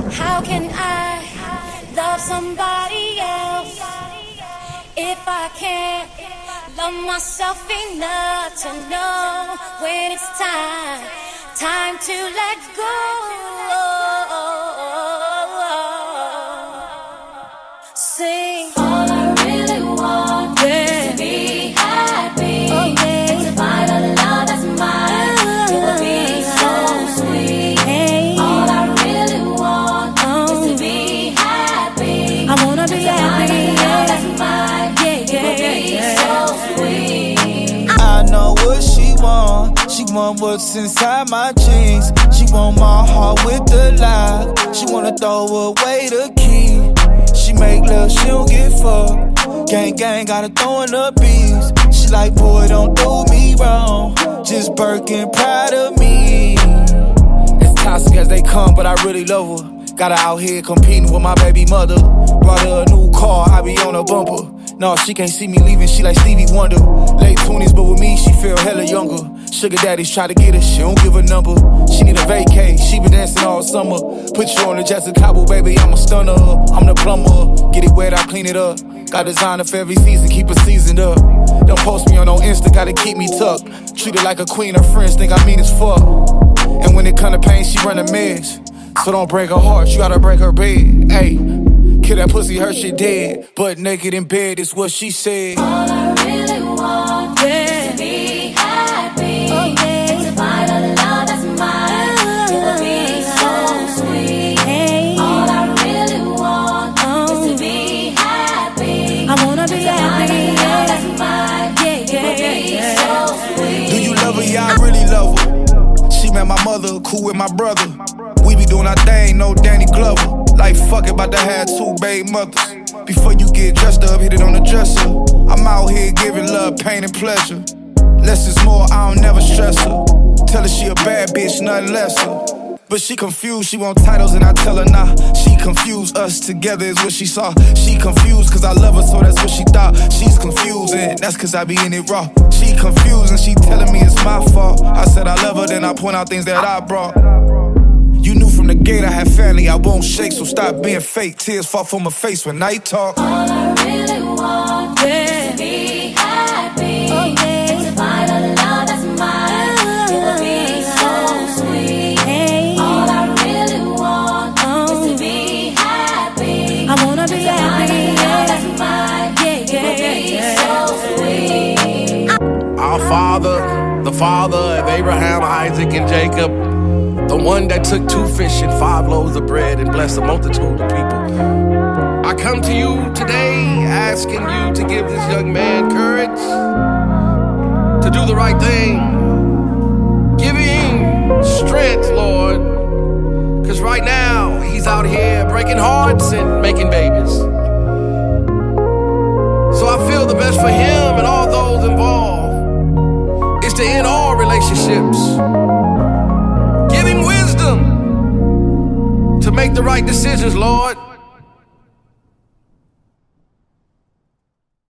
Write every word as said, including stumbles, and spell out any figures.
How can I love somebody else if I can't love myself enough to know when it's time, time to let go? Sing. All I really want yeah. is to be happy, oh, yeah. and to find a love that's mine. Uh, it would be so sweet. Hey. All I really want oh. is to be happy. I wanna be happy. Find a love that's mine. Yeah, yeah, it would be yeah. so sweet. I know what she want. She want what's inside my jeans. She want my heart with the lock. She wanna throw away the key. She make love, she don't get fucked. Gang, gang, gotta throw in the beats. She like, boy, don't do me wrong. Just Birkin, proud of me. As toxic as they come, but I really love her. Got her out here competing with my baby mother. Brought her a new car, I be on her bumper. No, she can't see me leaving, she like Stevie Wonder. Late twenties, but with me, she feel hella younger. Sugar daddies try to get her, she don't give a number. She need a vacay, she been dancing all summer. Put you on the Jessica Cabo, baby, I'm a stunner. I'm the plumber, get it wet, I clean it up. Got designer for every season, keep it seasoned up. Don't post me on no Insta, gotta keep me tucked. Treat her like a queen, her friends think I mean as fuck. And when it come to pain, she run a mess. So don't break her heart, you gotta break her bed. Hey, kill that pussy, her shit dead. Butt naked in bed is what she said. All I really want yeah. is to be happy, oh, yeah. and to find a love that's mine. Uh, it would be so sweet. Hey. All I really want oh. is to be happy. I wanna be happy. Find a love that's mine. Yeah, yeah, it would be yeah. so sweet. Do you love her? Yeah, I really love her. She met my mother, cool with my brother. We be doing our thing, no Danny Glover. Like fuck it, about to have two baby mothers. Before you get dressed up, hit it on the dresser. I'm out here giving love, pain, and pleasure. Less is more, I don't never stress her. Tell her she a bad bitch, nothing lesser. But she confused, she want titles and I tell her nah. She confused, us together is what she saw. She confused cause I love her, so that's what she thought. She's confused and that's cause I be in it raw. She confused and she telling me it's my fault. I said I love her, then I point out things that I brought. You knew from the gate I had family, I won't shake, so stop being fake. Tears fall from my face when I talk. All I really want yeah. is to be happy, oh, yeah. and to find a love that's mine. Uh, it would be so sweet. Hey. All I really want oh. is to be happy. I wanna be happy. Find a love that's mine. Yeah, yeah, it would be yeah. so sweet. Our Father, the Father of Abraham, Isaac, and Jacob, the one that took two fish and five loaves of bread and blessed a multitude of people. I come to you today asking you to give this young man courage to do the right thing. Give him strength, Lord, because right now he's out here breaking hearts and making babies. So I feel the best for him and all those involved is to end all relationships. Give him wisdom to make the right decisions, Lord.